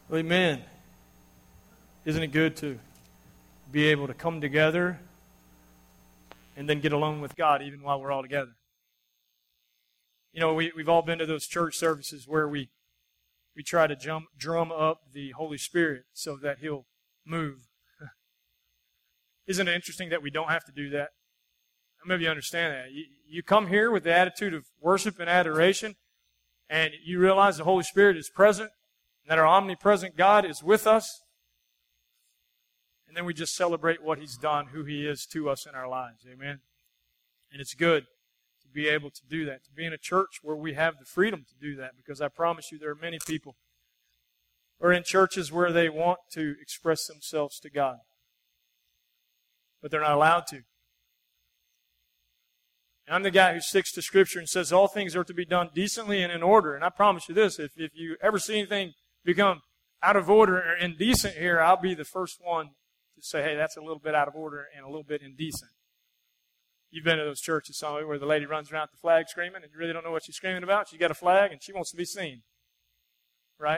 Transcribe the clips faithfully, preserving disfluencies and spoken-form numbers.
Well, amen. Isn't it good to be able to come together and then get along with God even while we're all together? You know, we, we've all been to those church services where we we try to jump, drum up the Holy Spirit so that He'll move. Isn't it interesting that we don't have to do that? How many of you understand that? You, you come here with the attitude of worship and adoration, and you realize the Holy Spirit is present, and that our omnipresent God is with us, and then we just celebrate what He's done, who He is to us in our lives. Amen? And it's good to be able to do that, to be in a church where we have the freedom to do that, because I promise you there are many people who are in churches where they want to express themselves to God, but they're not allowed to. And I'm the guy who sticks to Scripture and says all things are to be done decently and in order. And I promise you this, if, if you ever see anything become out of order or indecent here, I'll be the first one to say, hey, that's a little bit out of order and a little bit indecent. You've been to those churches somewhere where the lady runs around with the flag screaming and you really don't know what she's screaming about. She's got a flag and she wants to be seen. Right?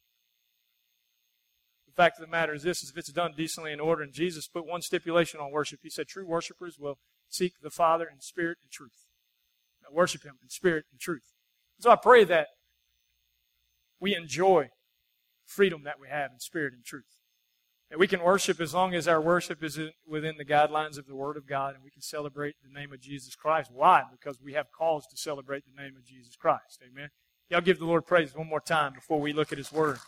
The fact of the matter is this, is if it's done decently in order, and Jesus put one stipulation on worship. He said true worshipers will seek the Father in spirit and truth. Now, worship Him in spirit and truth. So I pray that we enjoy freedom that we have in spirit and truth. That we can worship as long as our worship is within the guidelines of the Word of God, and we can celebrate the name of Jesus Christ. Why? Because we have cause to celebrate the name of Jesus Christ. Amen? Y'all give the Lord praise one more time before we look at His Word.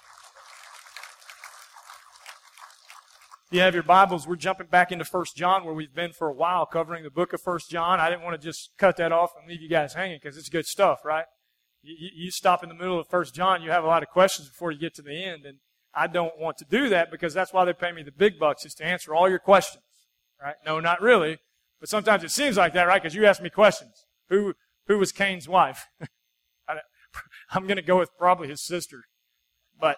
If you have your Bibles, we're jumping back into First John, where we've been for a while covering the book of First John. I didn't want to just cut that off and leave you guys hanging because it's good stuff, right? You, you stop in the middle of First John, you have a lot of questions before you get to the end, and I don't want to do that because that's why they pay me the big bucks, is to answer all your questions, right? No, not really, but sometimes it seems like that, right? Because you ask me questions. Who who was Cain's wife? I, I'm going to go with probably his sister, but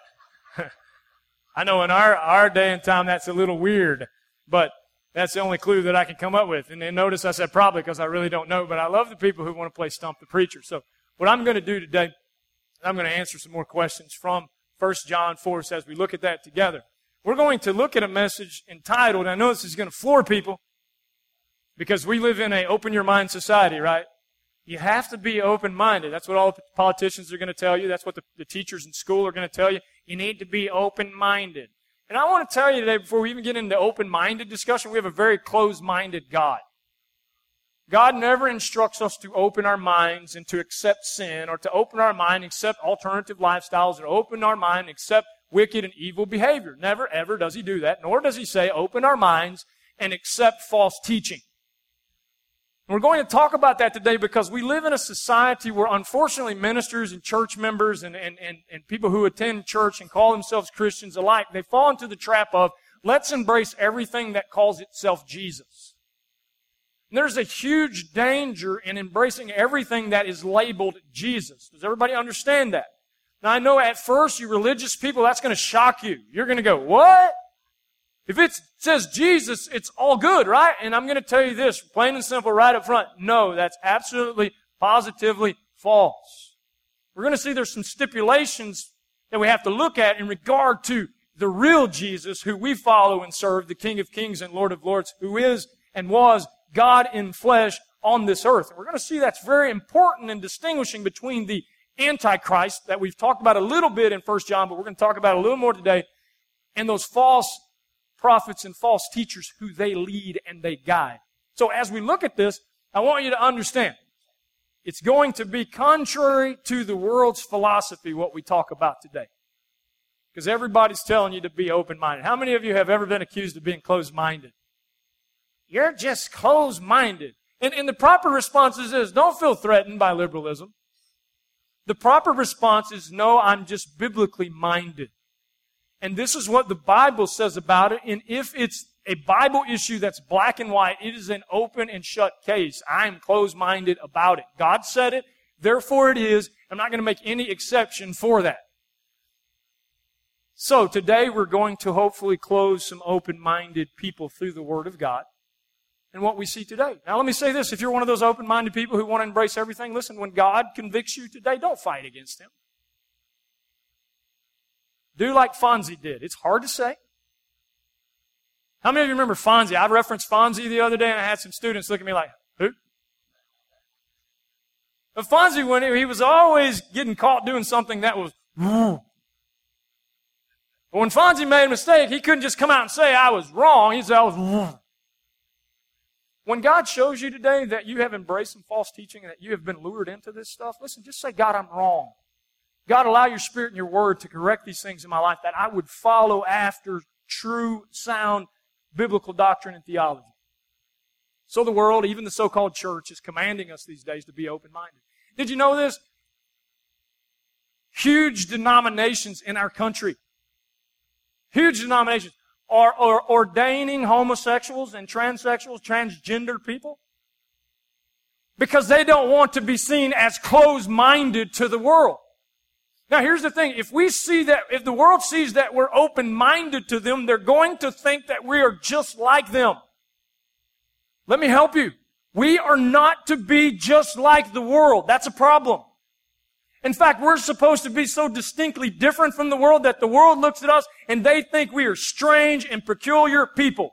I know in our, our day and time that's a little weird, but that's the only clue that I can come up with. And then notice I said probably because I really don't know, but I love the people who want to play Stump the Preacher. So what I'm going to do today, I'm going to answer some more questions from First John four as we look at that together. We're going to look at a message entitled, I know this is going to floor people because we live in an open-your-mind society, right? You have to be open-minded. That's what all the politicians are going to tell you. That's what the, the teachers in school are going to tell you. You need to be open-minded. And I want to tell you today, before we even get into open-minded discussion, we have a very closed-minded God. God never instructs us to open our minds and to accept sin, or to open our mind and accept alternative lifestyles, or open our mind and accept wicked and evil behavior. Never, ever does He do that. Nor does He say, open our minds and accept false teaching. And we're going to talk about that today because we live in a society where, unfortunately, ministers and church members and, and, and, and people who attend church and call themselves Christians alike, they fall into the trap of, let's embrace everything that calls itself Jesus. And there's a huge danger in embracing everything that is labeled Jesus. Does everybody understand that? Now, I know at first, you religious people, that's going to shock you. You're going to go, what? If it says Jesus, it's all good, right? And I'm going to tell you this, plain and simple, right up front. No, that's absolutely, positively false. We're going to see there's some stipulations that we have to look at in regard to the real Jesus, who we follow and serve, the King of Kings and Lord of Lords, who is and was God in flesh on this earth. And we're going to see that's very important in distinguishing between the Antichrist that we've talked about a little bit in First John, but we're going to talk about a little more today, and those false prophets and false teachers who they lead and they guide. So as we look at this, I want you to understand, it's going to be contrary to the world's philosophy what we talk about today. Because everybody's telling you to be open-minded. How many of you have ever been accused of being closed-minded? You're just closed-minded. And, and the proper response is this, don't feel threatened by liberalism. The proper response is, no, I'm just biblically minded. And this is what the Bible says about it. And if it's a Bible issue that's black and white, it is an open and shut case. I'm closed-minded about it. God said it, therefore it is. I'm not going to make any exception for that. So today we're going to hopefully close some open-minded people through the Word of God and what we see today. Now let me say this, if you're one of those open-minded people who want to embrace everything, listen, when God convicts you today, don't fight against Him. Do like Fonzie did. It's hard to say. How many of you remember Fonzie? I referenced Fonzie the other day, and I had some students look at me like, who? But Fonzie, when he, he was always getting caught doing something that was, but when Fonzie made a mistake, he couldn't just come out and say, I was wrong. He said, I was. When God shows you today that you have embraced some false teaching and that you have been lured into this stuff, listen, just say, God, I'm wrong. God, allow your Spirit and your Word to correct these things in my life, that I would follow after true, sound, biblical doctrine and theology. So the world, even the so-called church, is commanding us these days to be open-minded. Did you know this? Huge denominations in our country, huge denominations, are, are ordaining homosexuals and transsexuals, transgender people, because they don't want to be seen as closed-minded to the world. Now, here's the thing. If we see that, if the world sees that we're open-minded to them, they're going to think that we are just like them. Let me help you. We are not to be just like the world. That's a problem. In fact, we're supposed to be so distinctly different from the world that the world looks at us and they think we are strange and peculiar people.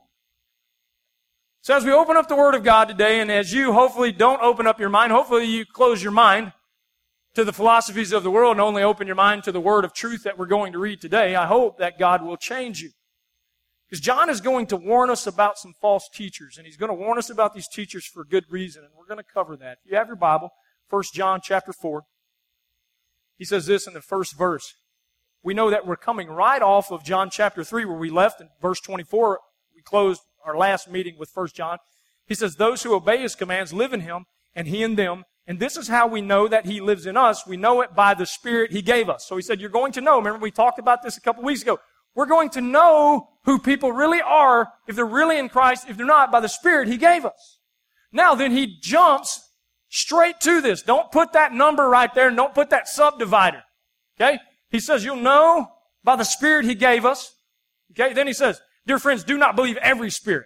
So as we open up the Word of God today, and as you hopefully don't open up your mind, hopefully you close your mind to the philosophies of the world and only open your mind to the Word of truth that we're going to read today, I hope that God will change you. Because John is going to warn us about some false teachers, and he's going to warn us about these teachers for good reason, and we're going to cover that. If you have your Bible, First John chapter four, he says this in the first verse. We know that we're coming right off of John chapter three, where we left in verse twenty-four. We closed our last meeting with First John. He says, those who obey His commands live in Him, and He in them. And this is how we know that He lives in us. We know it by the Spirit He gave us. So he said, you're going to know. Remember, we talked about this a couple weeks ago. We're going to know who people really are, if they're really in Christ, if they're not, by the Spirit He gave us. Now then, he jumps straight to this. Don't put that number right there, and don't put that subdivider. Okay? He says, you'll know by the Spirit He gave us. Okay? Then he says, dear friends, do not believe every spirit.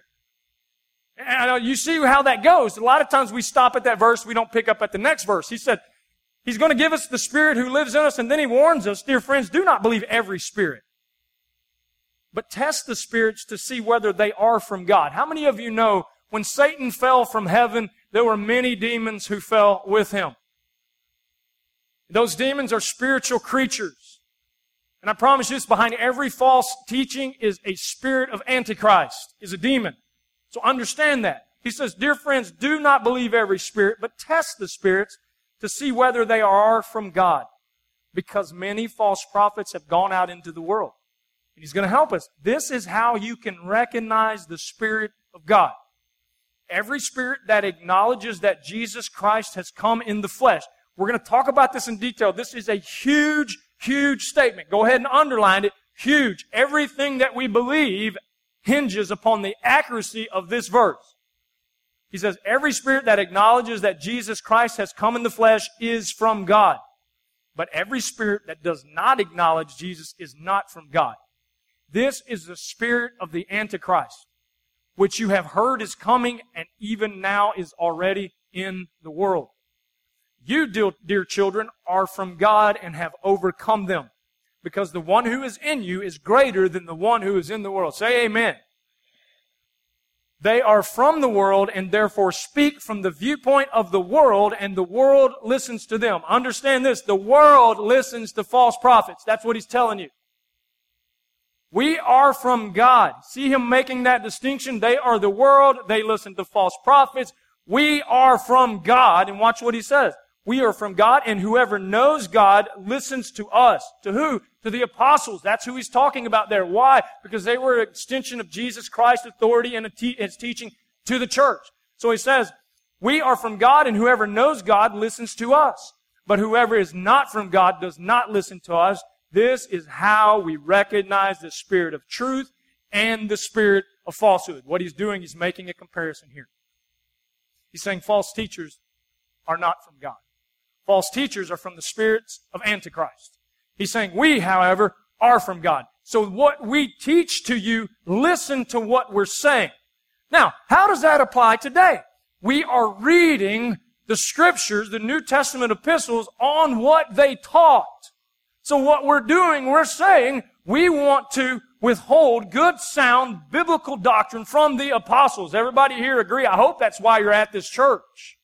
And you see how that goes. A lot of times we stop at that verse, we don't pick up at the next verse. He said, He's going to give us the Spirit who lives in us, and then He warns us, dear friends, do not believe every spirit, but test the spirits to see whether they are from God. How many of you know when Satan fell from heaven, there were many demons who fell with him? Those demons are spiritual creatures. And I promise you this, behind every false teaching is a spirit of Antichrist, is a demon. So understand that. He says, dear friends, do not believe every spirit, but test the spirits to see whether they are from God. Because many false prophets have gone out into the world. And He's going to help us. This is how you can recognize the Spirit of God. Every spirit that acknowledges that Jesus Christ has come in the flesh. We're going to talk about this in detail. This is a huge, huge statement. Go ahead and underline it. Huge. Everything that we believe hinges upon the accuracy of this verse. He says, every spirit that acknowledges that Jesus Christ has come in the flesh is from God. But every spirit that does not acknowledge Jesus is not from God. This is the spirit of the Antichrist, which you have heard is coming and even now is already in the world. You, dear children, are from God and have overcome them, because the one who is in you is greater than the one who is in the world. Say amen. They are from the world and therefore speak from the viewpoint of the world, and the world listens to them. Understand this, the world listens to false prophets. That's what He's telling you. We are from God. See Him making that distinction? They are the world. They listen to false prophets. We are from God. And watch what He says. We are from God, and whoever knows God listens to us. To who? To the apostles. That's who He's talking about there. Why? Because they were an extension of Jesus Christ's authority and His teaching to the church. So He says, we are from God, and whoever knows God listens to us. But whoever is not from God does not listen to us. This is how we recognize the spirit of truth and the spirit of falsehood. What He's doing, He's making a comparison here. He's saying false teachers are not from God. False teachers are from the spirits of Antichrist. He's saying we, however, are from God. So what we teach to you, listen to what we're saying. Now, how does that apply today? We are reading the Scriptures, the New Testament epistles, on what they taught. So what we're doing, we're saying, We want to withhold good, sound, biblical doctrine from the apostles. Everybody here agree? I hope that's why you're at this church.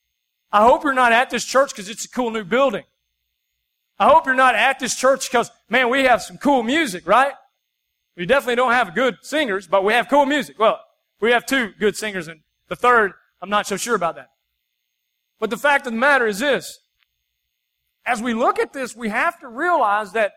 I hope you're not at this church because it's a cool new building. I hope you're not at this church because, man, we have some cool music, right? We definitely don't have good singers, but we have cool music. Well, we have two good singers, and the third, I'm not so sure about that. But the fact of the matter is this. As we look at this, we have to realize that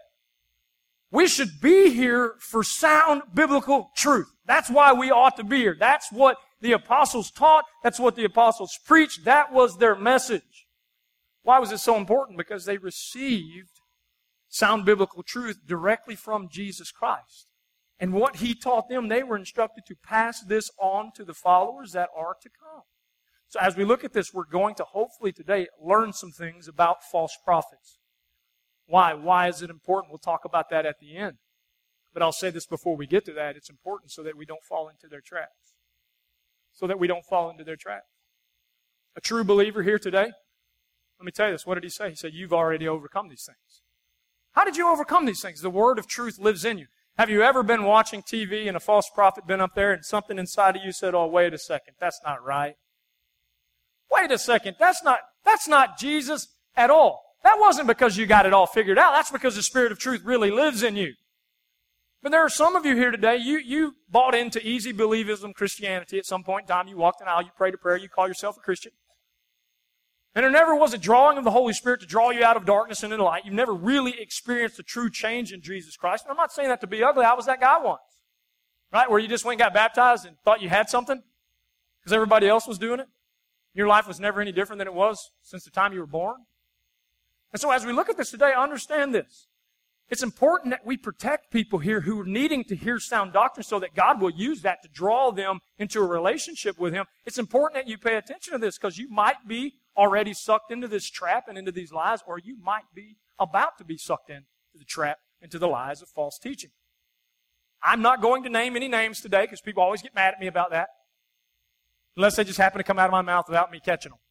we should be here for sound biblical truth. That's why we ought to be here. That's what the apostles taught. That's what the apostles preached. That was their message. Why was it so important? Because they received sound biblical truth directly from Jesus Christ. And what He taught them, they were instructed to pass this on to the followers that are to come. So as we look at this, we're going to hopefully today learn some things about false prophets. Why? Why is it important? We'll talk about that at the end. But I'll say this before we get to that. It's important so that we don't fall into their traps. So that we don't fall into their traps. A true believer here today, let me tell you this. What did he say? He said, you've already overcome these things. How did you overcome these things? The word of truth lives in you. Have you ever been watching T V and a false prophet been up there and something inside of you said, oh, wait a second, that's not right. Wait a second, that's not, that's not Jesus at all. That wasn't because you got it all figured out. That's because the Spirit of truth really lives in you. But there are some of you here today, you, you bought into easy believism Christianity at some point in time. You walked an aisle, you prayed a prayer, you call yourself a Christian. And there never was a drawing of the Holy Spirit to draw you out of darkness and into light. You've never really experienced a true change in Jesus Christ. And I'm not saying that to be ugly. I was that guy once. Right? Where you just went and got baptized and thought you had something because everybody else was doing it. Your life was never any different than it was since the time you were born. And so as we look at this today, understand this. It's important that we protect people here who are needing to hear sound doctrine so that God will use that to draw them into a relationship with Him. It's important that you pay attention to this because you might be already sucked into this trap and into these lies, or you might be about to be sucked into the trap, into the lies of false teaching. I'm not going to name any names today because people always get mad at me about that. Unless they just happen to come out of my mouth without me catching them.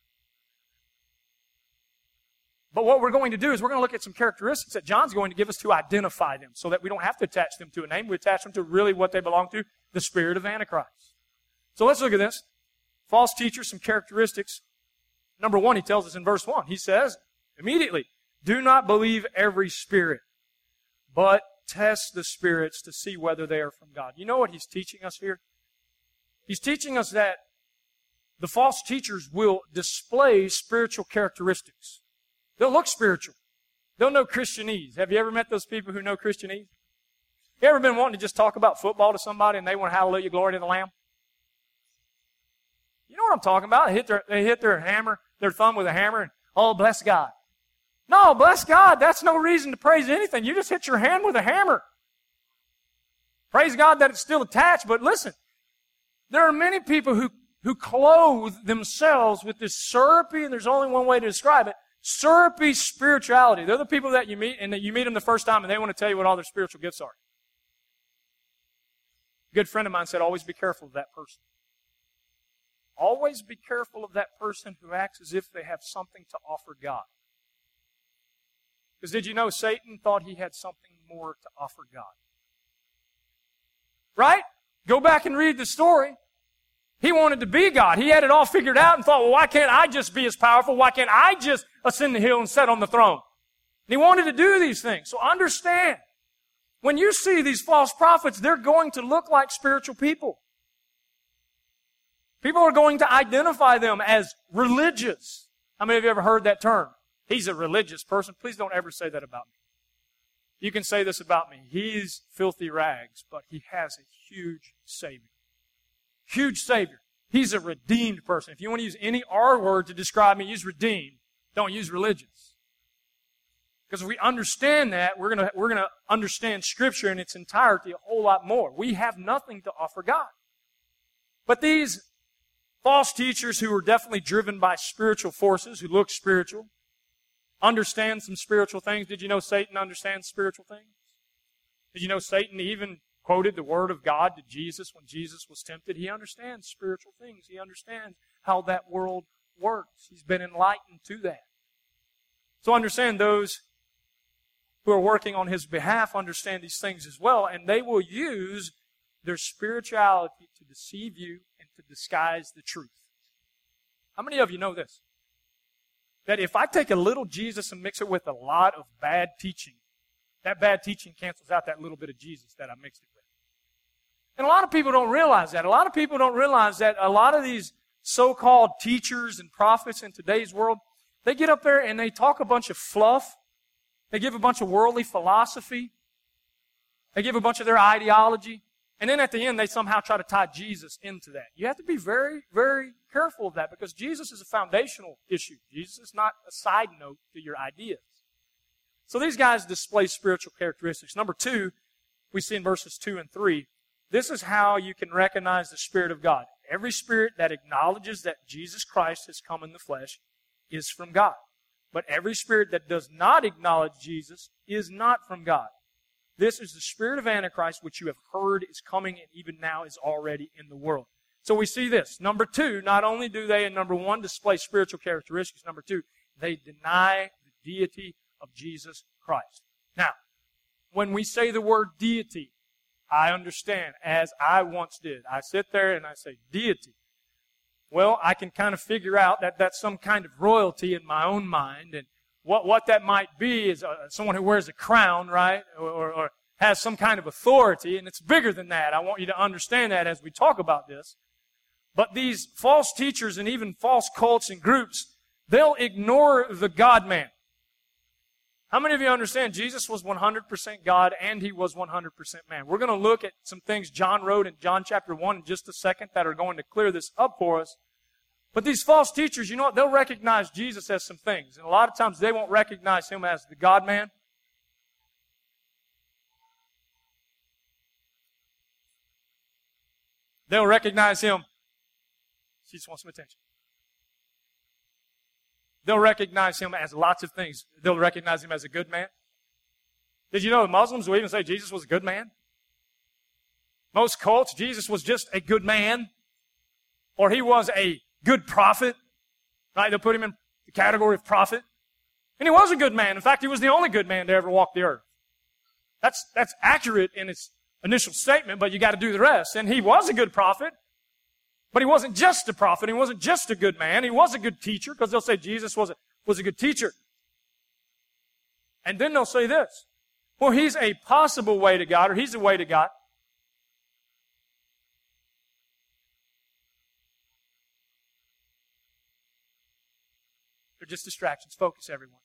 But what we're going to do is we're going to look at some characteristics that John's going to give us to identify them so that we don't have to attach them to a name. We attach them to really what they belong to, the spirit of Antichrist. So let's look at this. False teachers, some characteristics. Number one, he tells us in verse one. He says, immediately, do not believe every spirit, but test the spirits to see whether they are from God. You know what he's teaching us here? He's teaching us that the false teachers will display spiritual characteristics. They'll look spiritual. They'll know Christianese. Have you ever met those people who know Christianese? You ever been wanting to just talk about football to somebody and they want hallelujah, glory to the Lamb? You know what I'm talking about? They hit their, they hit their hammer, their thumb with a hammer, and, oh, bless God. No, bless God. That's no reason to praise anything. You just hit your hand with a hammer. Praise God that it's still attached, but listen, there are many people who, who clothe themselves with this syrupy, and there's only one way to describe it, syrupy spirituality. They're the people that you meet, and that you meet them the first time, and they want to tell you what all their spiritual gifts are. A good friend of mine said, always be careful of that person. Always be careful of that person who acts as if they have something to offer God. Because did you know Satan thought he had something more to offer God? Right? Go back and read the story. He wanted to be God. He had it all figured out and thought, well, why can't I just be as powerful? Why can't I just ascend the hill and sit on the throne? And he wanted to do these things. So understand, when you see these false prophets, they're going to look like spiritual people. People are going to identify them as religious. How many of you ever heard that term? He's a religious person. Please don't ever say that about me. You can say this about me. He's filthy rags, but he has a huge Savior. Huge Savior. He's a redeemed person. If you want to use any R word to describe me, use redeemed. Don't use religious. Because if we understand that, we're going to, we're going to understand Scripture in its entirety a whole lot more. We have nothing to offer God. But these false teachers who are definitely driven by spiritual forces, who look spiritual, understand some spiritual things. Did you know Satan understands spiritual things? Did you know Satan even quoted the Word of God to Jesus when Jesus was tempted? He understands spiritual things. He understands how that world works. He's been enlightened to that. So understand those who are working on his behalf understand these things as well, and they will use their spirituality to deceive you and to disguise the truth. How many of you know this? That if I take a little Jesus and mix it with a lot of bad teaching, that bad teaching cancels out that little bit of Jesus that I mixed it with. And a lot of people don't realize that. A lot of people don't realize that a lot of these so-called teachers and prophets in today's world, they get up there and they talk a bunch of fluff. They give a bunch of worldly philosophy. They give a bunch of their ideology. And then at the end, they somehow try to tie Jesus into that. You have to be very, very careful of that because Jesus is a foundational issue. Jesus is not a side note to your ideas. So these guys display spiritual characteristics. Number two, we see in verses two and three, this is how you can recognize the Spirit of God. Every spirit that acknowledges that Jesus Christ has come in the flesh is from God. But every spirit that does not acknowledge Jesus is not from God. This is the spirit of Antichrist, which you have heard is coming and even now is already in the world. So we see this. Number two, not only do they, in number one, display spiritual characteristics, number two, they deny the deity of Jesus Christ. Now, when we say the word deity, I understand, as I once did. I sit there and I say, deity. Well, I can kind of figure out that that's some kind of royalty in my own mind. And what, what that might be is uh, someone who wears a crown, right? Or, or, or has some kind of authority. And it's bigger than that. I want you to understand that as we talk about this. But these false teachers and even false cults and groups, they'll ignore the God-man. How many of you understand Jesus was one hundred percent God and He was one hundred percent man? We're going to look at some things John wrote in John chapter one in just a second that are going to clear this up for us. But these false teachers, you know what? They'll recognize Jesus as some things. And a lot of times they won't recognize Him as the God-man. They'll recognize Him. She just wants some attention. They'll recognize Him as lots of things. They'll recognize Him as a good man. Did you know the Muslims will even say Jesus was a good man? Most cults, Jesus was just a good man. Or He was a good prophet. Right? They'll put Him in the category of prophet. And He was a good man. In fact, He was the only good man to ever walk the earth. That's, that's accurate in its initial statement, but you got to do the rest. And He was a good prophet. But He wasn't just a prophet. He wasn't just a good man. He was a good teacher, because they'll say Jesus was a, was a good teacher. And then they'll say this. Well, He's a possible way to God, or He's a way to God. They're just distractions. Focus, everyone.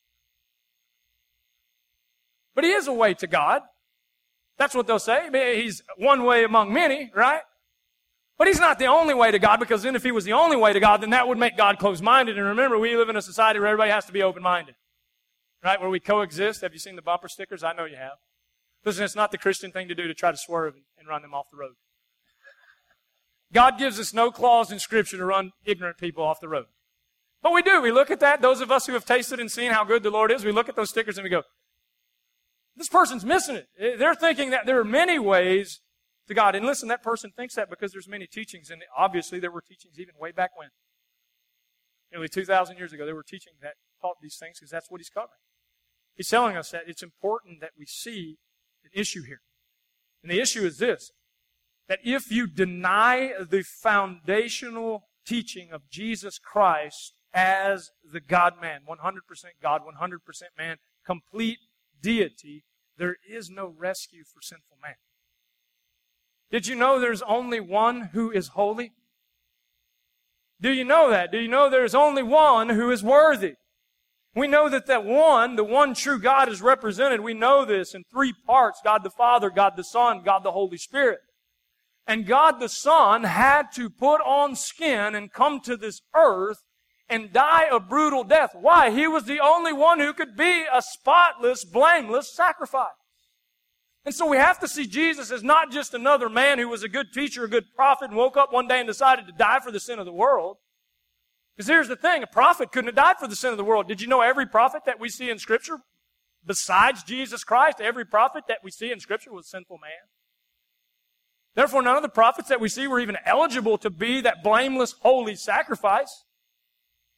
But He is a way to God. That's what they'll say. He's one way among many, right? But He's not the only way to God, because then if He was the only way to God, then that would make God closed-minded. And remember, we live in a society where everybody has to be open-minded. Right? Where we coexist. Have you seen the bumper stickers? I know you have. Listen, it's not the Christian thing to do to try to swerve and run them off the road. God gives us no clause in Scripture to run ignorant people off the road. But we do. We look at that. Those of us who have tasted and seen how good the Lord is, we look at those stickers and we go, this person's missing it. They're thinking that there are many ways to God. And listen, that person thinks that because there's many teachings, and obviously there were teachings even way back when. Nearly two thousand years ago, there were teachings that taught these things, because that's what He's covering. He's telling us that it's important that we see an issue here. And the issue is this, that if you deny the foundational teaching of Jesus Christ as the God-man, one hundred percent God, one hundred percent man, complete deity, there is no rescue for sinful man. Did you know there's only one who is holy? Do you know that? Do you know there's only one who is worthy? We know that that one, the one true God, is represented. We know this in three parts: God the Father, God the Son, God the Holy Spirit. And God the Son had to put on skin and come to this earth and die a brutal death. Why? He was the only one who could be a spotless, blameless sacrifice. And so we have to see Jesus as not just another man who was a good teacher, a good prophet, and woke up one day and decided to die for the sin of the world. Because here's the thing, a prophet couldn't have died for the sin of the world. Did you know every prophet that we see in Scripture, besides Jesus Christ, every prophet that we see in Scripture was a sinful man? Therefore, none of the prophets that we see were even eligible to be that blameless, holy sacrifice.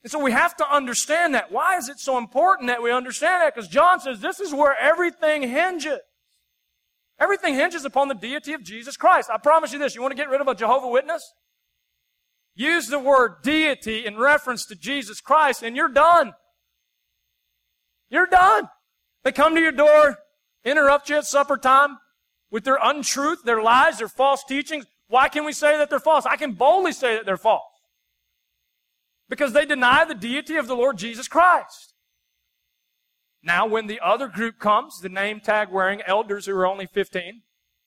And so we have to understand that. Why is it so important that we understand that? Because John says this is where everything hinges. Everything hinges upon the deity of Jesus Christ. I promise you this. You want to get rid of a Jehovah's Witness? Use the word deity in reference to Jesus Christ and you're done. You're done. They come to your door, interrupt you at supper time with their untruth, their lies, their false teachings. Why can we say that they're false? I can boldly say that they're false. Because they deny the deity of the Lord Jesus Christ. Now, when the other group comes, the name tag wearing elders who are only fifteen,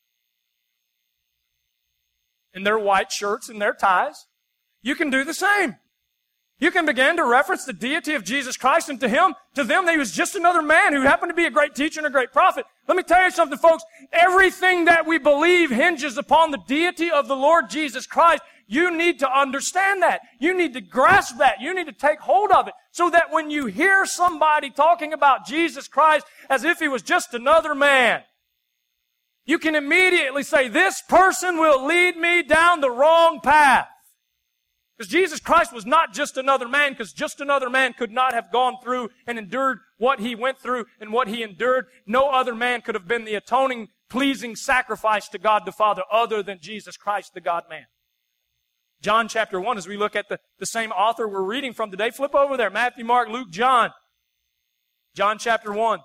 in their white shirts and their ties, you can do the same. You can begin to reference the deity of Jesus Christ, and to him, to them, he was just another man who happened to be a great teacher and a great prophet. Let me tell you something, folks. Everything that we believe hinges upon the deity of the Lord Jesus Christ. You need to understand that. You need to grasp that. You need to take hold of it so that when you hear somebody talking about Jesus Christ as if he was just another man, you can immediately say, this person will lead me down the wrong path. Because Jesus Christ was not just another man, because just another man could not have gone through and endured what he went through and what he endured. No other man could have been the atoning, pleasing sacrifice to God the Father other than Jesus Christ, the God-man. John chapter one, as we look at the, the same author we're reading from today, flip over there, Matthew, Mark, Luke, John. John chapter one.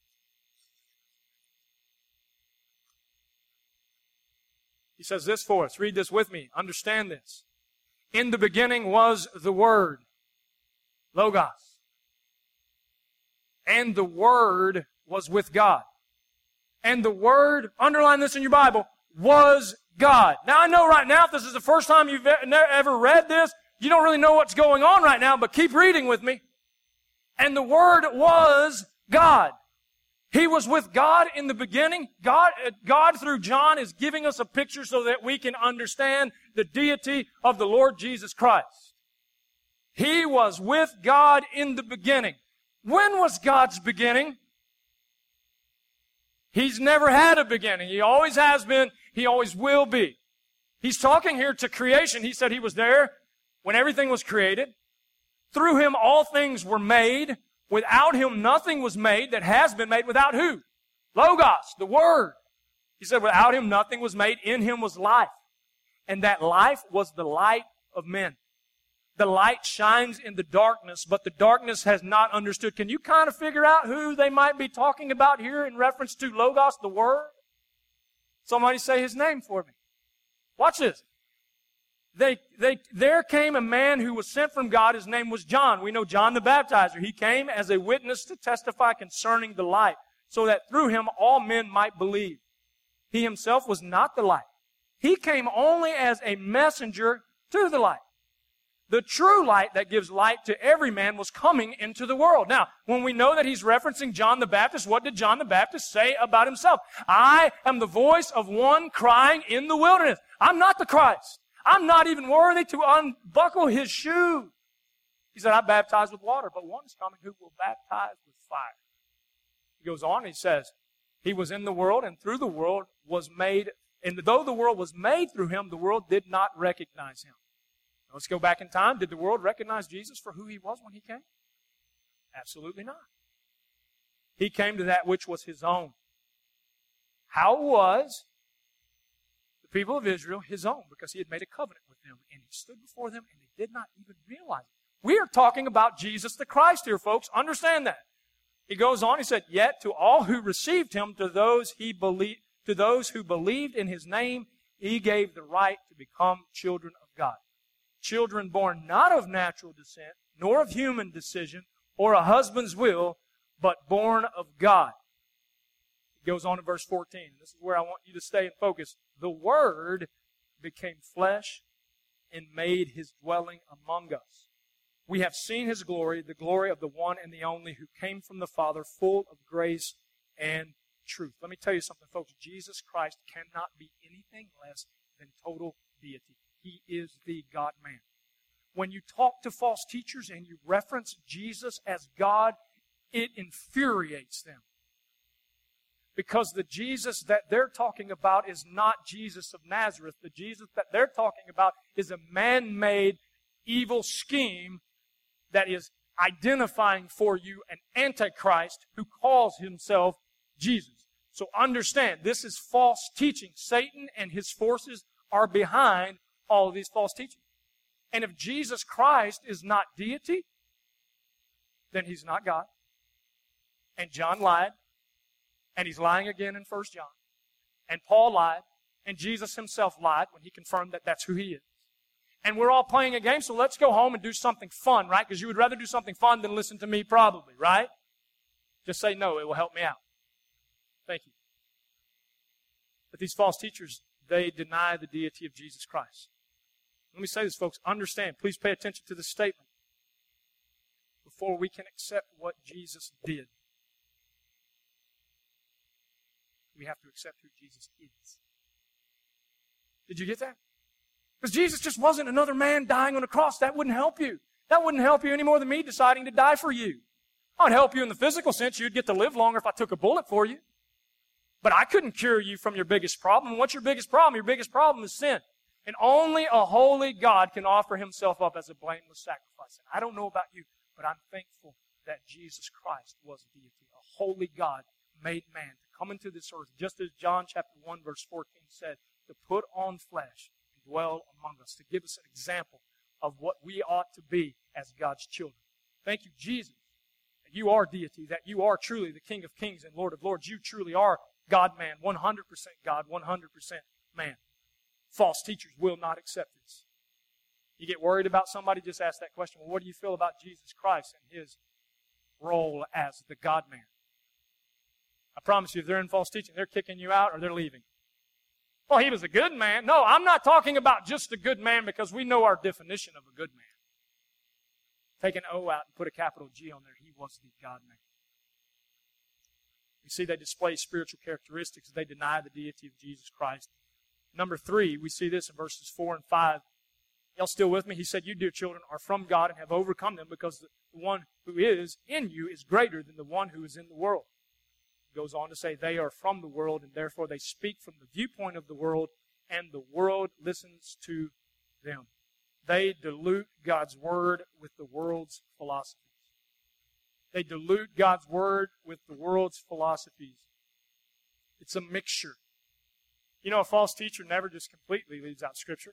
He says this for us. Read this with me. Understand this. In the beginning was the Word, Logos. And the Word was with God. And the Word, underline this in your Bible, was God. Now I know right now, if this is the first time you've ever read this, you don't really know what's going on right now, but keep reading with me. And the Word was God. He was with God in the beginning. God, God through John is giving us a picture so that we can understand the deity of the Lord Jesus Christ. He was with God in the beginning. When was God's beginning? He's never had a beginning. He always has been. He always will be. He's talking here to creation. He said he was there when everything was created. Through him all things were made. Without him nothing was made that has been made. Without who? Logos, the Word. He said without him nothing was made. In him was life. And that life was the light of men. The light shines in the darkness, but the darkness has not understood. Can you kind of figure out who they might be talking about here in reference to Logos, the Word? Somebody say his name for me. Watch this. They, they, there came a man who was sent from God. His name was John. We know John the Baptizer. He came as a witness to testify concerning the light, so that through him all men might believe. He himself was not the light. He came only as a messenger to the light. The true light that gives light to every man was coming into the world. Now, when we know that he's referencing John the Baptist, what did John the Baptist say about himself? I am the voice of one crying in the wilderness. I'm not the Christ. I'm not even worthy to unbuckle his shoe. He said, I baptize with water, but one is coming who will baptize with fire. He goes on and he says, he was in the world, and through the world was made, and though the world was made through him, the world did not recognize him. Now, let's go back in time. Did the world recognize Jesus for who he was when he came? Absolutely not. He came to that which was his own. How was the people of Israel his own? Because he had made a covenant with them, and he stood before them, and they did not even realize it. We are talking about Jesus the Christ here, folks. Understand that. He goes on, he said, yet to all who received him, to those he believed, to those who believed in his name, he gave the right to become children of God. Children born not of natural descent, nor of human decision, or a husband's will, but born of God. It goes on to verse fourteen. This is where I want you to stay and focus. The Word became flesh and made his dwelling among us. We have seen his glory, the glory of the one and the only who came from the Father, full of grace and truth. Let me tell you something, folks. Jesus Christ cannot be anything less than total deity. He is the God-man. When you talk to false teachers and you reference Jesus as God, it infuriates them. Because the Jesus that they're talking about is not Jesus of Nazareth. The Jesus that they're talking about is a man-made evil scheme that is identifying for you an antichrist who calls himself Jesus. So understand, this is false teaching. Satan and his forces are behind all of these false teachings. And if Jesus Christ is not deity, then he's not God. And John lied, and he's lying again in First John. And Paul lied, and Jesus himself lied when he confirmed that that's who he is. And we're all playing a game, so let's go home and do something fun, right? Because you would rather do something fun than listen to me probably, right? Just say no, it will help me out. Thank you. But these false teachers, they deny the deity of Jesus Christ. Let me say this, folks. Understand, please pay attention to this statement. Before we can accept what Jesus did, we have to accept who Jesus is. Did you get that? Because Jesus just wasn't another man dying on a cross. That wouldn't help you. That wouldn't help you any more than me deciding to die for you. I would help you in the physical sense. You'd get to live longer if I took a bullet for you. But I couldn't cure you from your biggest problem. What's your biggest problem? Your biggest problem is sin. And only a holy God can offer himself up as a blameless sacrifice. And I don't know about you, but I'm thankful that Jesus Christ was deity, a holy God made man to come into this earth, just as John chapter one verse fourteen said, to put on flesh and dwell among us, to give us an example of what we ought to be as God's children. Thank you, Jesus, that you are deity, that you are truly the King of Kings and Lord of Lords. You truly are God-man, one hundred percent God, one hundred percent man. False teachers will not accept this. You get worried about somebody, just ask that question. Well, what do you feel about Jesus Christ and his role as the God-man? I promise you, if they're in false teaching, they're kicking you out or they're leaving. Well, he was a good man. No, I'm not talking about just a good man because we know our definition of a good man. Take an O out and put a capital G on there. He was the God-man. You see, they display spiritual characteristics. They deny the deity of Jesus Christ. Number three, we see this in verses four and five. Y'all still with me? He said, you, dear children, are from God and have overcome them because the one who is in you is greater than the one who is in the world. He goes on to say, they are from the world and therefore they speak from the viewpoint of the world and the world listens to them. They dilute God's word with the world's philosophies. They dilute God's word with the world's philosophies. It's a mixture. You know, a false teacher never just completely leaves out Scripture.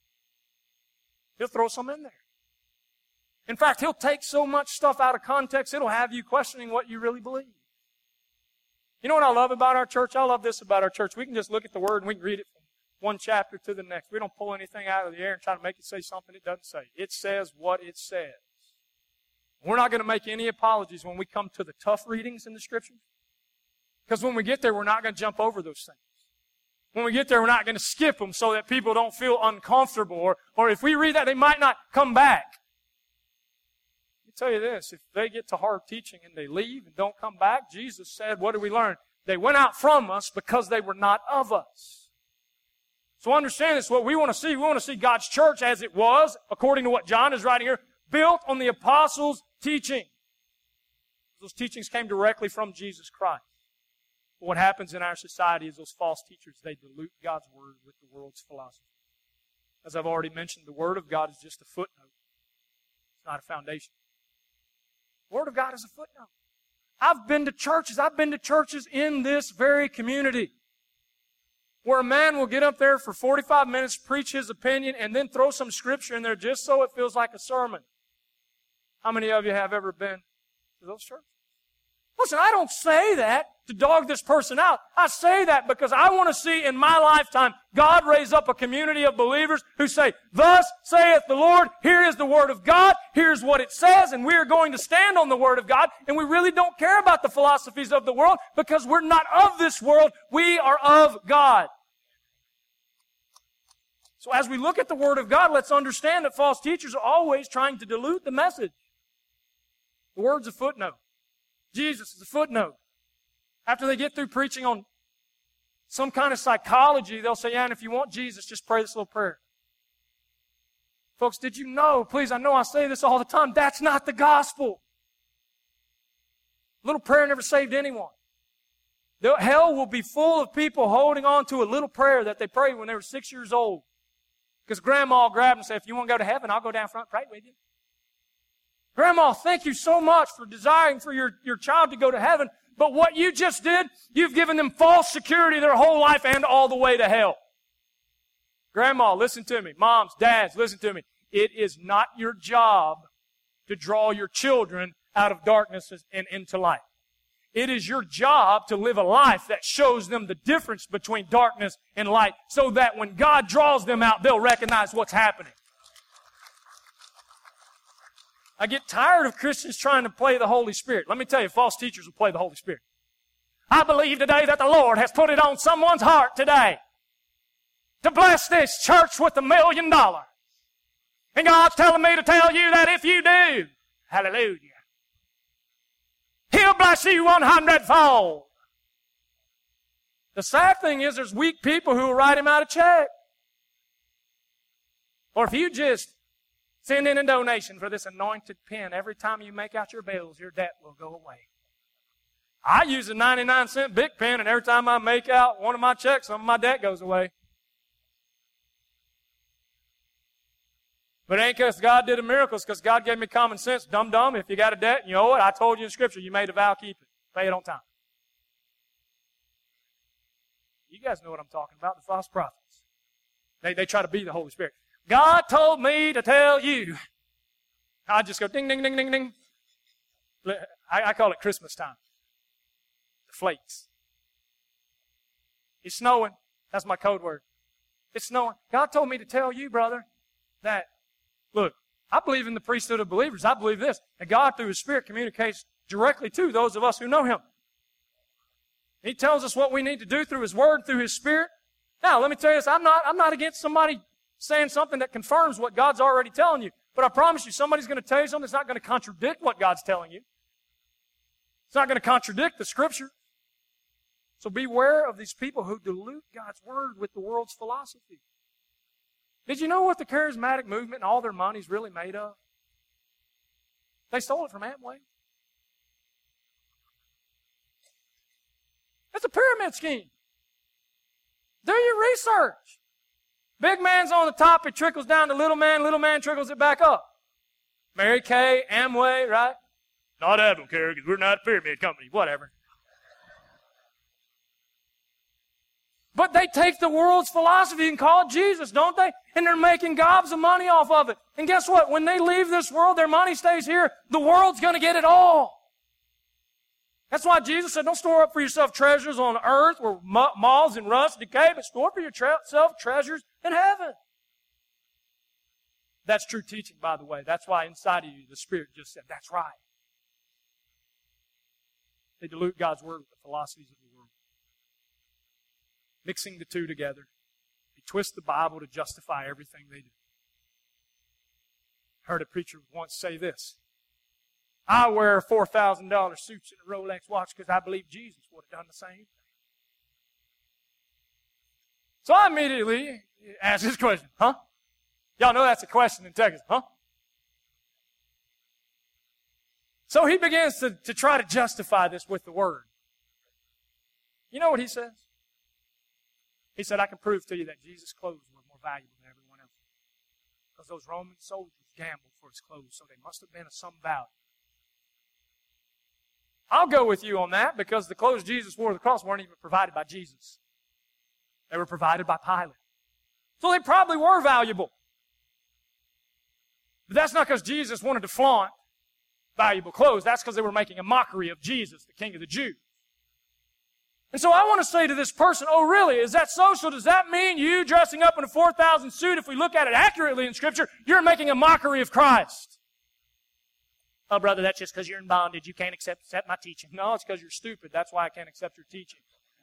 He'll throw some in there. In fact, he'll take so much stuff out of context, it'll have you questioning what you really believe. You know what I love about our church? I love this about our church. We can just look at the Word and we can read it from one chapter to the next. We don't pull anything out of the air and try to make it say something it doesn't say. It says what it says. We're not going to make any apologies when we come to the tough readings in the Scriptures. Because when we get there, we're not going to jump over those things. When we get there, we're not going to skip them so that people don't feel uncomfortable. Or, or if we read that, they might not come back. Let me tell you this. If they get to hard teaching and they leave and don't come back, Jesus said, what did we learn? They went out from us because they were not of us. So understand this. What we want to see, we want to see God's church as it was, according to what John is writing here, built on the apostles' teaching. Those teachings came directly from Jesus Christ. What happens in our society is those false teachers, they dilute God's Word with the world's philosophy. As I've already mentioned, the Word of God is just a footnote. It's not a foundation. The Word of God is a footnote. I've been to churches, I've been to churches in this very community where a man will get up there for forty-five minutes, preach his opinion, and then throw some Scripture in there just so it feels like a sermon. How many of you have ever been to those churches? Listen, I don't say that to dog this person out. I say that because I want to see in my lifetime God raise up a community of believers who say, thus saith the Lord, here is the Word of God, here's what it says, and we are going to stand on the Word of God, and we really don't care about the philosophies of the world because we're not of this world, we are of God. So as we look at the Word of God, let's understand that false teachers are always trying to dilute the message. The Word's a footnote. Jesus is a footnote. After they get through preaching on some kind of psychology, they'll say, yeah, and if you want Jesus, just pray this little prayer. Folks, did you know, please, I know I say this all the time, that's not the gospel. A little prayer never saved anyone. The hell will be full of people holding on to a little prayer that they prayed when they were six years old. Because grandma grabbed and said, if you want to go to heaven, I'll go down front and pray with you. Grandma, thank you so much for desiring for your, your child to go to heaven. But what you just did, you've given them false security their whole life and all the way to hell. Grandma, listen to me. Moms, dads, listen to me. It is not your job to draw your children out of darkness and into light. It is your job to live a life that shows them the difference between darkness and light so that when God draws them out, they'll recognize what's happening. I get tired of Christians trying to play the Holy Spirit. Let me tell you, false teachers will play the Holy Spirit. I believe today that the Lord has put it on someone's heart today to bless this church with a million dollars. And God's telling me to tell you that if you do, hallelujah, He'll bless you one hundredfold. The sad thing is there's weak people who will write Him out a check. Or if you just send in a donation for this anointed pen. Every time you make out your bills, your debt will go away. I use a ninety-nine cent big pen, and every time I make out one of my checks, some of my debt goes away. But it ain't because God did a miracle. It's because God gave me common sense. Dumb dumb, if you got a debt and you owe it, I told you in Scripture, you made a vow, keep it. Pay it on time. You guys know what I'm talking about, the false prophets. They, they try to be the Holy Spirit. God told me to tell you. I just go ding, ding, ding, ding, ding. I, I call it Christmas time. The flakes. It's snowing. That's my code word. It's snowing. God told me to tell you, brother, that, look, I believe in the priesthood of believers. I believe this, that God through His Spirit communicates directly to those of us who know Him. He tells us what we need to do through His Word, through His Spirit. Now, let me tell you this. I'm not, I'm not against somebody saying something that confirms what God's already telling you. But I promise you, somebody's going to tell you something that's not going to contradict what God's telling you. It's not going to contradict the Scripture. So beware of these people who dilute God's Word with the world's philosophy. Did you know what the charismatic movement and all their money is really made of? They stole it from Amway. It's a pyramid scheme. Do your research. Big man's on the top, it trickles down to little man, little man trickles it back up. Mary Kay, Amway, right? Not Adam, Carrie, because we're not a pyramid company, whatever. But they take the world's philosophy and call it Jesus, don't they? And they're making gobs of money off of it. And guess what? When they leave this world, their money stays here. The world's going to get it all. That's why Jesus said, don't store up for yourself treasures on earth where moths and rust decay, but store for yourself treasures in heaven. That's true teaching, by the way. That's why inside of you, the Spirit just said, that's right. They dilute God's Word with the philosophies of the world. Mixing the two together. They twist the Bible to justify everything they do. I heard a preacher once say this. I wear four thousand dollars suits and a Rolex watch because I believe Jesus would have done the same thing. So I immediately asked this question, huh? Y'all know that's a question in Texas, huh? So he begins to, to try to justify this with the Word. You know what he says? He said, I can prove to you that Jesus' clothes were more valuable than everyone else. Because those Roman soldiers gambled for his clothes, so they must have been of some value. I'll go with you on that because the clothes Jesus wore to the cross weren't even provided by Jesus. They were provided by Pilate. So they probably were valuable. But that's not because Jesus wanted to flaunt valuable clothes. That's because they were making a mockery of Jesus, the King of the Jews. And so I want to say to this person, oh really, is that so? So does that mean you dressing up in a four thousand suit, if we look at it accurately in Scripture, you're making a mockery of Christ? Oh, brother, that's just because you're in bondage. You can't accept, accept my teaching. No, it's because you're stupid. That's why I can't accept your teaching.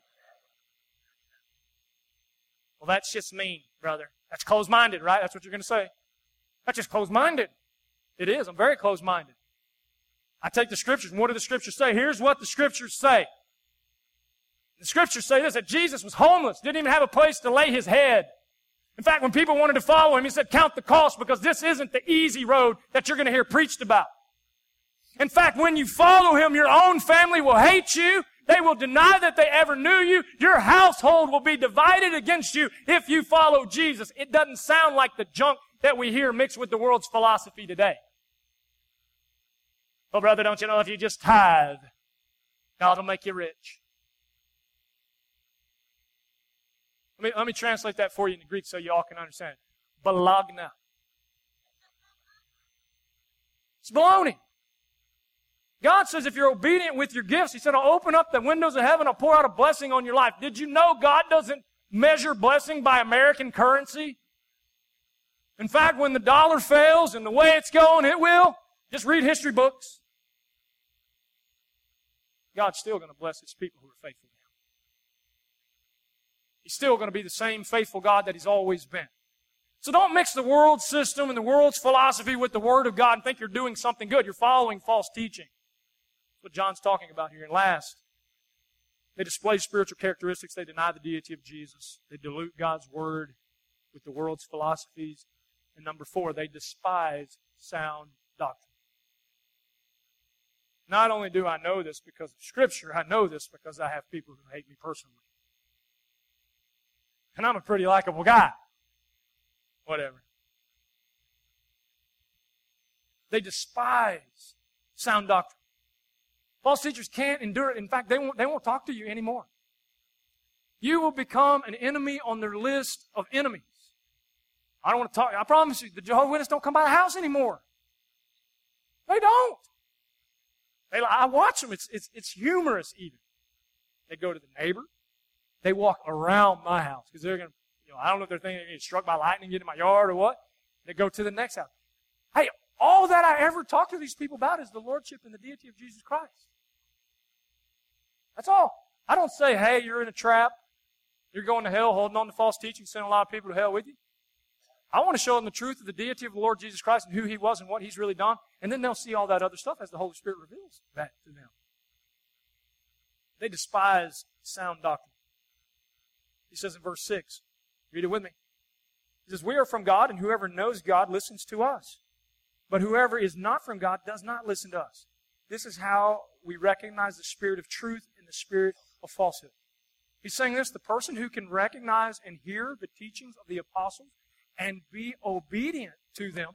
Well, that's just mean, brother. That's closed-minded, right? That's what you're going to say. That's just closed-minded. It is. I'm very closed-minded. I take the Scriptures, and what do the Scriptures say? Here's what the Scriptures say. The Scriptures say this, that Jesus was homeless, didn't even have a place to lay His head. In fact, when people wanted to follow Him, He said, count the cost, because this isn't the easy road that you're going to hear preached about. In fact, when you follow Him, your own family will hate you. They will deny that they ever knew you. Your household will be divided against you if you follow Jesus. It doesn't sound like the junk that we hear mixed with the world's philosophy today. Oh, brother, don't you know if you just tithe, God will make you rich? Let me, let me translate that for you in the Greek so you all can understand. Balagna. It's baloney. God says if you're obedient with your gifts, He said, I'll open up the windows of heaven, I'll pour out a blessing on your life. Did you know God doesn't measure blessing by American currency? In fact, when the dollar fails and the way it's going, it will. Just read history books. God's still going to bless His people who are faithful to Him. He's still going to be the same faithful God that He's always been. So don't mix the world system and the world's philosophy with the Word of God and think you're doing something good. You're following false teaching. That's what John's talking about here. And last, they display spiritual characteristics. They deny the deity of Jesus. They dilute God's Word with the world's philosophies. And number four, they despise sound doctrine. Not only do I know this because of Scripture, I know this because I have people who hate me personally. And I'm a pretty likable guy. Whatever. They despise sound doctrine. False teachers can't endure it. In fact, they won't, they won't talk to you anymore. You will become an enemy on their list of enemies. I don't want to talk. I promise you, the Jehovah's Witnesses don't come by the house anymore. They don't. They, I watch them. It's, it's, it's humorous even. They go to the neighbor. They walk around my house because they're going to, you know, I don't know if they're thinking they're going to get struck by lightning, get in my yard or what. They go to the next house. Hey, all that I ever talk to these people about is the Lordship and the deity of Jesus Christ. That's all. I don't say, hey, you're in a trap. You're going to hell holding on to false teaching, sending a lot of people to hell with you. I want to show them the truth of the deity of the Lord Jesus Christ and who He was and what He's really done. And then they'll see all that other stuff as the Holy Spirit reveals that to them. They despise sound doctrine. He says in verse six, read it with me. He says, we are from God, and whoever knows God listens to us. But whoever is not from God does not listen to us. This is how we recognize the spirit of truth and the spirit of falsehood. He's saying this, the person who can recognize and hear the teachings of the apostles and be obedient to them,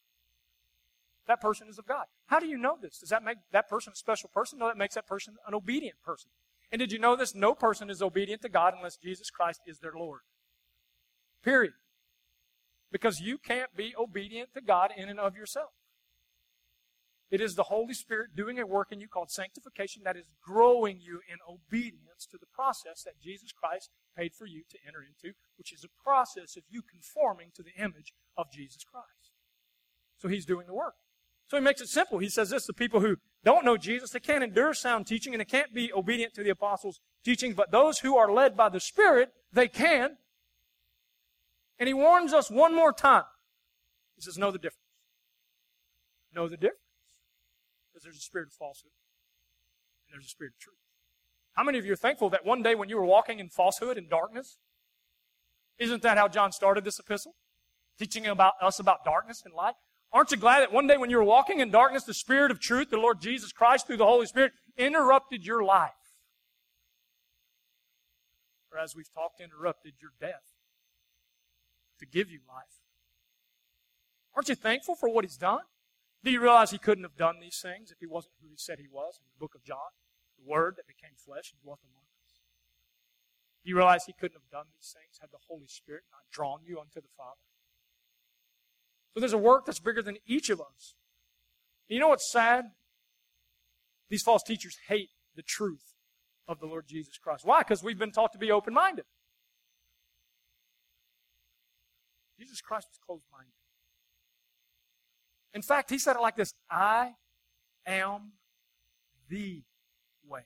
that person is of God. How do you know this? Does that make that person a special person? No, that makes that person an obedient person. And did you know this? No person is obedient to God unless Jesus Christ is their Lord. Period. Because you can't be obedient to God in and of yourself. It is the Holy Spirit doing a work in you called sanctification that is growing you in obedience to the process that Jesus Christ paid for you to enter into, which is a process of you conforming to the image of Jesus Christ. So He's doing the work. So He makes it simple. He says this, the people who don't know Jesus, they can't endure sound teaching and they can't be obedient to the apostles' teachings, but those who are led by the Spirit, they can. And He warns us one more time. He says, know the difference. Know the difference. Because there's a spirit of falsehood and there's a spirit of truth. How many of you are thankful that one day when you were walking in falsehood and darkness, isn't that how John started this epistle? Teaching about us about darkness and light. Aren't you glad that one day when you were walking in darkness, the Spirit of truth, the Lord Jesus Christ through the Holy Spirit, interrupted your life? Or as we've talked, interrupted your death to give you life. Aren't you thankful for what He's done? Do you realize He couldn't have done these things if He wasn't who He said He was in the book of John? The Word that became flesh and dwelt among us. Do you realize He couldn't have done these things had the Holy Spirit not drawn you unto the Father? So there's a work that's bigger than each of us. And you know what's sad? These false teachers hate the truth of the Lord Jesus Christ. Why? Because we've been taught to be open-minded. Jesus Christ was closed-minded. In fact, He said it like this, I am the way.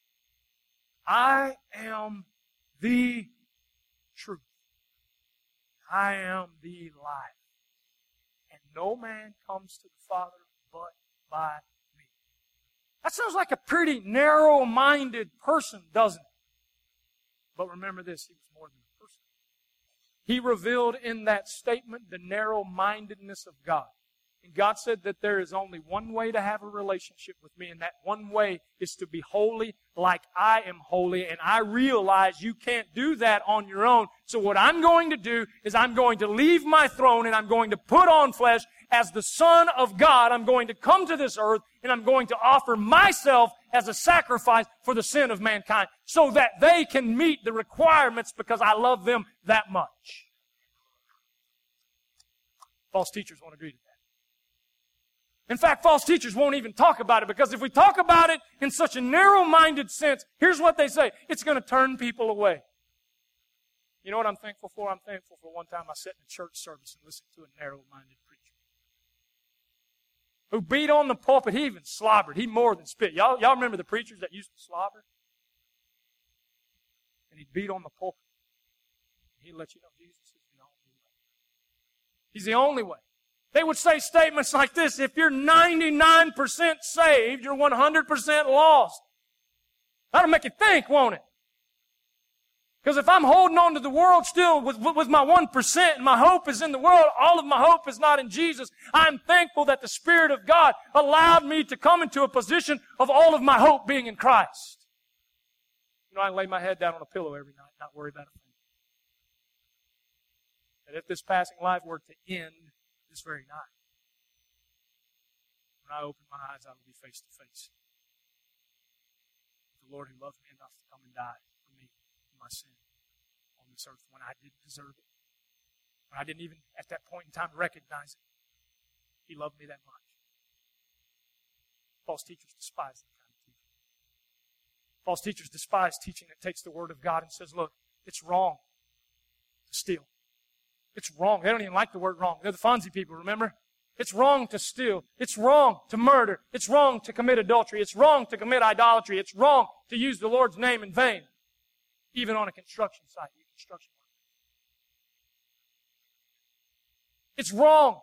I am the truth. I am the life. And no man comes to the Father but by me. That sounds like a pretty narrow-minded person, doesn't it? But remember this, He was more than a person. He revealed in that statement the narrow-mindedness of God. And God said that there is only one way to have a relationship with me, and that one way is to be holy like I am holy. And I realize you can't do that on your own. So what I'm going to do is I'm going to leave my throne and I'm going to put on flesh as the Son of God. I'm going to come to this earth and I'm going to offer myself as a sacrifice for the sin of mankind so that they can meet the requirements because I love them that much. False teachers won't agree to that. In fact, false teachers won't even talk about it because if we talk about it in such a narrow-minded sense, here's what they say. It's going to turn people away. You know what I'm thankful for? I'm thankful for one time I sat in a church service and listened to a narrow-minded preacher who beat on the pulpit. He even slobbered. He more than spit. Y'all, y'all remember the preachers that used to slobber? And he'd beat on the pulpit. He'd let you know Jesus is the only way. He's the only way. They would say statements like this: if you're ninety-nine percent saved, you're one hundred percent lost. That'll make you think, won't it? Because if I'm holding on to the world still with, with my one percent and my hope is in the world, all of my hope is not in Jesus, I'm thankful that the Spirit of God allowed me to come into a position of all of my hope being in Christ. You know, I lay my head down on a pillow every night, not worry about a thing. And if this passing life were to end this very night, when I open my eyes, I will be face to face with the Lord who loved me enough to come and die for me and my sin on this earth when I didn't deserve it, when I didn't even at that point in time recognize it. He loved me that much. False teachers despise that kind of teaching. False teachers despise teaching that takes the Word of God and says, look, it's wrong to steal. It's wrong. They don't even like the word wrong. They're the Fonzie people, remember? It's wrong to steal. It's wrong to murder. It's wrong to commit adultery. It's wrong to commit idolatry. It's wrong to use the Lord's name in vain, even on a construction site. Construction worker. It's wrong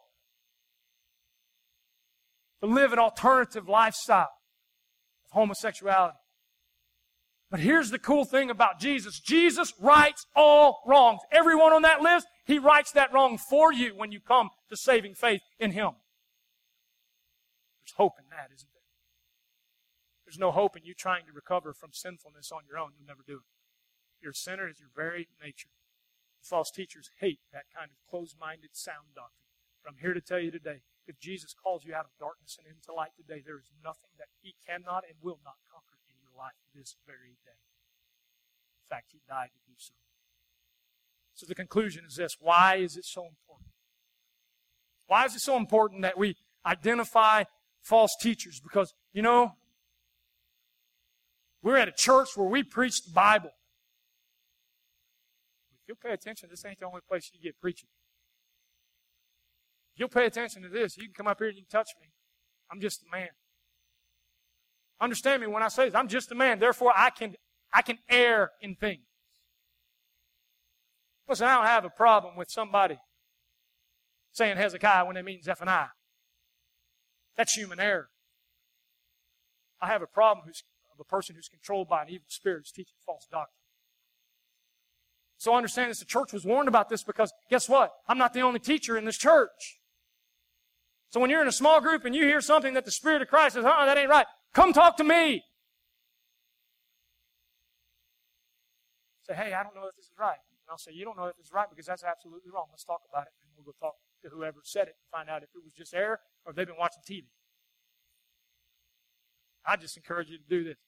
to live an alternative lifestyle of homosexuality. But here's the cool thing about Jesus. Jesus rights all wrongs. Everyone on that list, He rights that wrong for you when you come to saving faith in Him. There's hope in that, isn't there? There's no hope in you trying to recover from sinfulness on your own. You'll never do it. You're a sinner as your very nature. False teachers hate that kind of closed-minded, sound doctrine. But I'm here to tell you today, if Jesus calls you out of darkness and into light today, there is nothing that He cannot and will not conquer in your life this very day. In fact, He died to do so. So the conclusion is this: why is it so important? Why is it so important that we identify false teachers? Because, you know, we're at a church where we preach the Bible. If you'll pay attention, this ain't the only place you get preaching. If you'll pay attention to this, you can come up here and you can touch me. I'm just a man. Understand me when I say this. I'm just a man. Therefore, I can, I can err in things. Listen, I don't have a problem with somebody saying Hezekiah when they mean Zephaniah. That's human error. I have a problem who's, of a person who's controlled by an evil spirit who's teaching false doctrine. So understand this. The church was warned about this because, guess what? I'm not the only teacher in this church. So when you're in a small group and you hear something that the Spirit of Christ says, uh-uh, that ain't right, come talk to me. Say, hey, I don't know if this is right. And I'll say, you don't know if this is right because that's absolutely wrong. Let's talk about it. And we'll go talk to whoever said it and find out if it was just error or if they've been watching T V. I just encourage you to do this.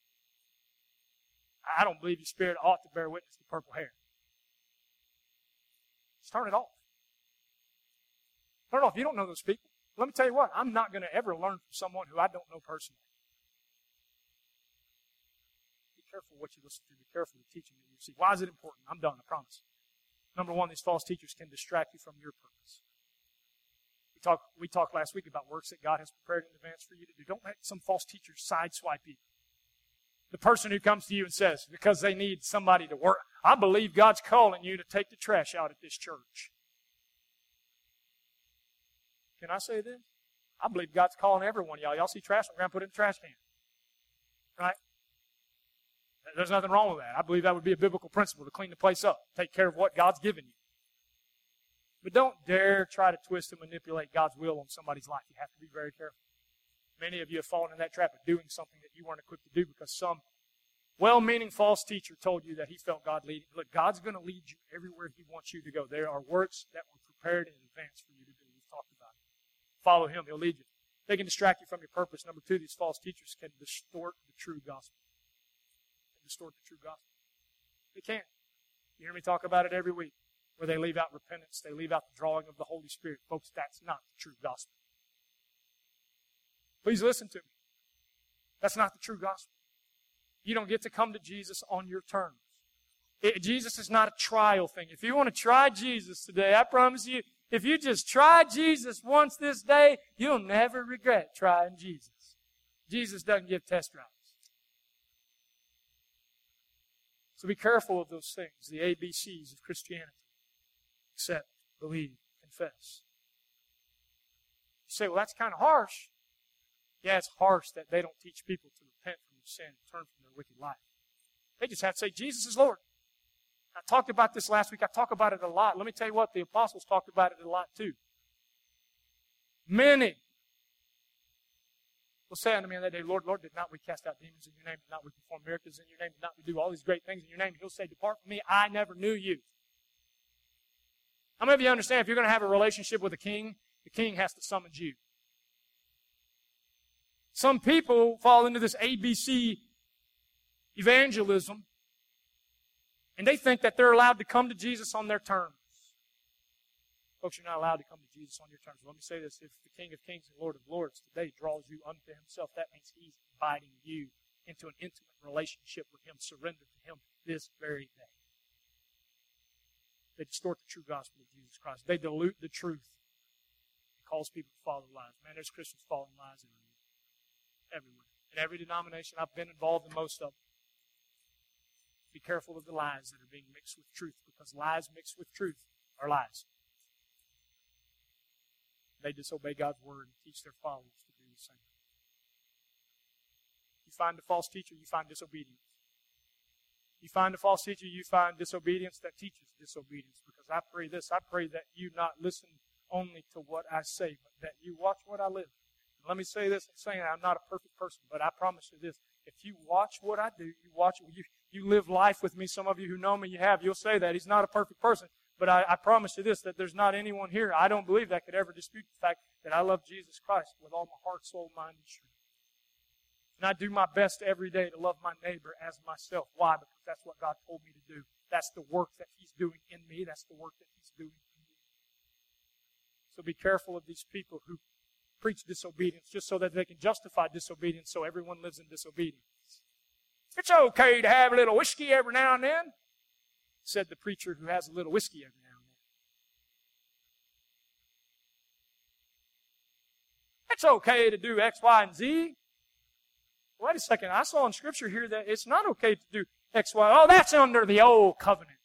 I don't believe your spirit ought to bear witness to purple hair. Just turn it off. Turn it off. You don't know those people. Let me tell you what, I'm not going to ever learn from someone who I don't know personally. Be careful what you listen to. Be careful the teaching that you receive. Why is it important? I'm done, I promise. Number one, these false teachers can distract you from your purpose. We talked we talked last week about works that God has prepared in advance for you to do. Don't let some false teachers sideswipe you. The person who comes to you and says, because they need somebody to work, I believe God's calling you to take the trash out at this church. Can I say this? I believe God's calling every one of y'all. Y'all see trash? I'm going to put it in the trash can. Right? There's nothing wrong with that. I believe that would be a biblical principle to clean the place up. Take care of what God's given you. But don't dare try to twist and manipulate God's will on somebody's life. You have to be very careful. Many of you have fallen in that trap of doing something that you weren't equipped to do because some well-meaning false teacher told you that he felt God leading. Look, God's going to lead you everywhere He wants you to go. There are works that were prepared in advance for you to do. We've talked about it. Follow Him. He'll lead you. They can distract you from your purpose. Number two, these false teachers can distort the true gospel. They can distort the true gospel. They can. You hear me talk about it every week, where they leave out repentance, they leave out the drawing of the Holy Spirit. Folks, that's not the true gospel. Please listen to me. That's not the true gospel. You don't get to come to Jesus on your terms. It, Jesus is not a trial thing. If you want to try Jesus today, I promise you, if you just try Jesus once this day, you'll never regret trying Jesus. Jesus doesn't give test drives. So be careful of those things, the A B Cs of Christianity. Accept, believe, confess. You say, well, that's kind of harsh. Yeah, it's harsh that they don't teach people to repent from their sin and turn from their wicked life. They just have to say, Jesus is Lord. I talked about this last week. I talk about it a lot. Let me tell you what, the apostles talked about it a lot too. Many will say unto me on that day, Lord, Lord, did not we cast out demons in your name? Did not we perform miracles in your name? Did not we do all these great things in your name? And He'll say, depart from me, I never knew you. How many of you understand if you're going to have a relationship with a king, the king has to summons you? Some people fall into this A B C evangelism, and they think that they're allowed to come to Jesus on their terms. Folks, you're not allowed to come to Jesus on your terms. Let me say this. If the King of Kings and Lord of Lords today draws you unto Himself, that means He's inviting you into an intimate relationship with Him. Surrender to Him this very day. They distort the true gospel of Jesus Christ. They dilute the truth. It calls people to follow lies. Man, there's Christians following lies everywhere. Everywhere. In every denomination, I've been involved in most of them. Be careful of the lies that are being mixed with truth, because lies mixed with truth are lies. They disobey God's word and teach their followers to do the same. You find a false teacher, you find disobedience. You find a false teacher, you find disobedience that teaches disobedience. Because I pray this, I pray that you not listen only to what I say, but that you watch what I live. And let me say this, I'm saying I'm not a perfect person, but I promise you this. If you watch what I do, you watch it, you, you live life with me, some of you who know me, you have, you'll say that. He's not a perfect person. But I, I promise you this, that there's not anyone here, I don't believe, that could ever dispute the fact that I love Jesus Christ with all my heart, soul, mind, and strength. And I do my best every day to love my neighbor as myself. Why? Because that's what God told me to do. That's the work that He's doing in me. That's the work that He's doing in you. So be careful of these people who preach disobedience just so that they can justify disobedience so everyone lives in disobedience. It's okay to have a little whiskey every now and then, said the preacher who has a little whiskey every now and then. It's okay to do X, Y, and Z. Wait a second. I saw in Scripture here that it's not okay to do X, Y. Oh, that's under the old covenant.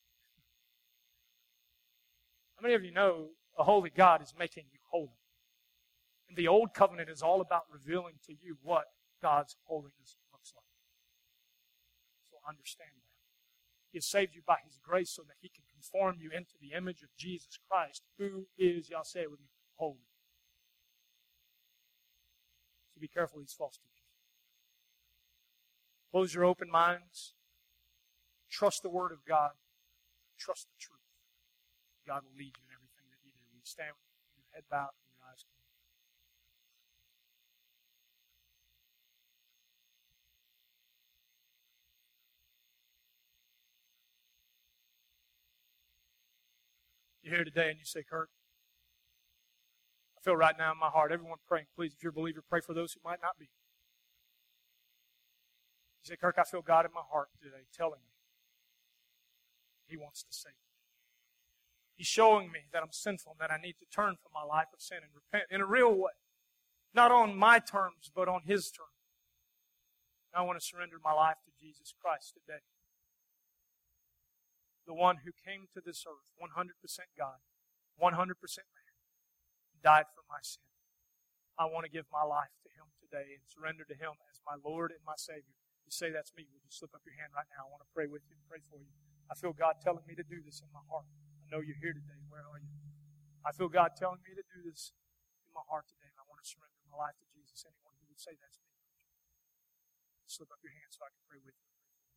How many of you know a holy God is making you holy? And the old covenant is all about revealing to you what God's holiness looks like. So understand that. He has saved you by His grace so that He can conform you into the image of Jesus Christ, who is, y'all say it with me, holy. So be careful of these false teachers. Close your open minds. Trust the Word of God. Trust the truth. God will lead you in everything that you do. Will you stand with your head bowed and your eyes closed? You're here today and you say, Kurt, I feel right now in my heart, everyone praying, please, if you're a believer, pray for those who might not be. You say, Kirk, I feel God in my heart today telling me He wants to save me. He's showing me that I'm sinful and that I need to turn from my life of sin and repent in a real way. Not on my terms, but on His terms. I want to surrender my life to Jesus Christ today. The one who came to this earth, one hundred percent God, one hundred percent man, died for my sin. I want to give my life to Him today and surrender to Him as my Lord and my Savior. You say that's me, would you slip up your hand right now? I want to pray with you and pray for you. I feel God telling me to do this in my heart. I know you're here today. Where are you? I feel God telling me to do this in my heart today, and I want to surrender my life to Jesus. Anyone who would say that's me, slip up your hand so I can pray with you.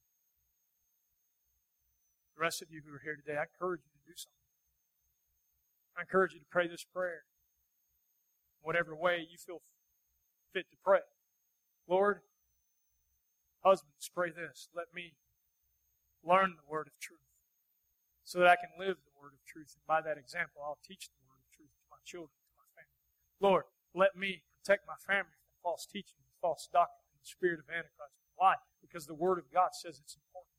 The rest of you who are here today, I encourage you to do something. I encourage you to pray this prayer whatever way you feel fit to pray. Lord, husbands, pray this. Let me learn the word of truth so that I can live the word of truth. And by that example, I'll teach the word of truth to my children, to my family. Lord, let me protect my family from false teaching, false doctrine, and the spirit of Antichrist. Why? Because the word of God says it's important.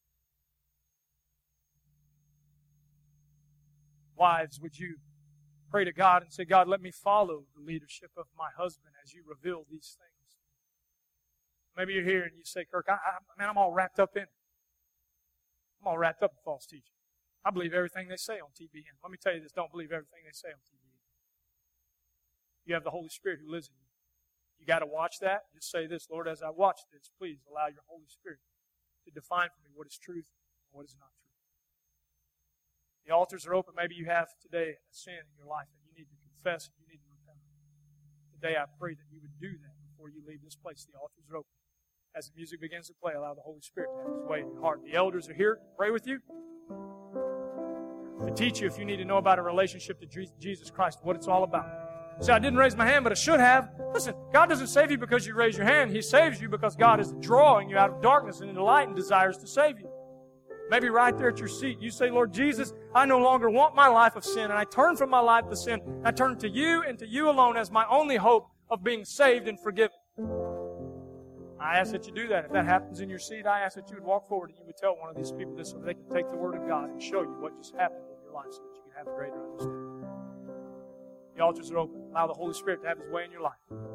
Wives, would you pray to God and say, God, let me follow the leadership of my husband as you reveal these things. Maybe you're here and you say, Kirk, I, I, man, I'm all wrapped up in it. I'm all wrapped up in false teaching. I believe everything they say on T B N. Let me tell you this, don't believe everything they say on T B N. You have the Holy Spirit who lives in you. You got to watch that. Just say this, Lord, as I watch this, please allow your Holy Spirit to define for me what is truth and what is not truth. The altars are open. Maybe you have today a sin in your life and you need to confess and you need to repent. Today I pray that you would do that before you leave this place. The altars are open. As the music begins to play, allow the Holy Spirit to have His way in your heart. The elders are here to pray with you, to teach you if you need to know about a relationship to Jesus Christ, what it's all about. See, I didn't raise my hand, but I should have. Listen, God doesn't save you because you raise your hand. He saves you because God is drawing you out of darkness and into light and desires to save you. Maybe right there at your seat, you say, Lord Jesus, I no longer want my life of sin, and I turn from my life of sin. I turn to you and to you alone as my only hope of being saved and forgiven. I ask that you do that. If that happens in your seat, I ask that you would walk forward and you would tell one of these people this so they can take the Word of God and show you what just happened in your life so that you can have a greater understanding. The altars are open. Allow the Holy Spirit to have His way in your life.